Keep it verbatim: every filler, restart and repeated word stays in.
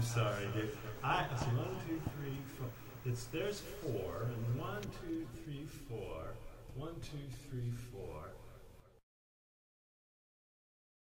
sorry, dude. I see one, two, three, four. It's there's four, and one, two, three, four. One, two, three, four.